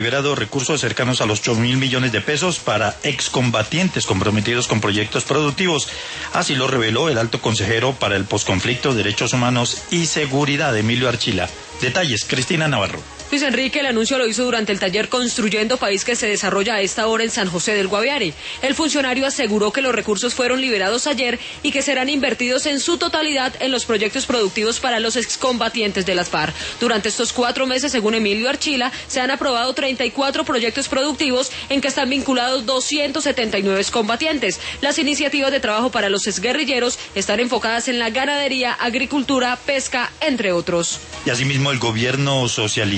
liberado recursos cercanos a los 8.000 millones de pesos para excombatientes comprometidos con proyectos productivos. Así lo reveló el alto consejero para el posconflicto, Derechos Humanos y Seguridad, Emilio Archila. Detalles, Cristina Navarro. Luis Enrique, el anuncio lo hizo durante el taller Construyendo País que se desarrolla a esta hora en San José del Guaviare. El funcionario aseguró que los recursos fueron liberados ayer y que serán invertidos en su totalidad en los proyectos productivos para los excombatientes de las FARC. Durante estos 4 meses, según Emilio Archila, se han aprobado 34 proyectos productivos en que están vinculados 279 excombatientes. Las iniciativas de trabajo para los exguerrilleros están enfocadas en la ganadería, agricultura, pesca, entre otros. Y asimismo el gobierno socialista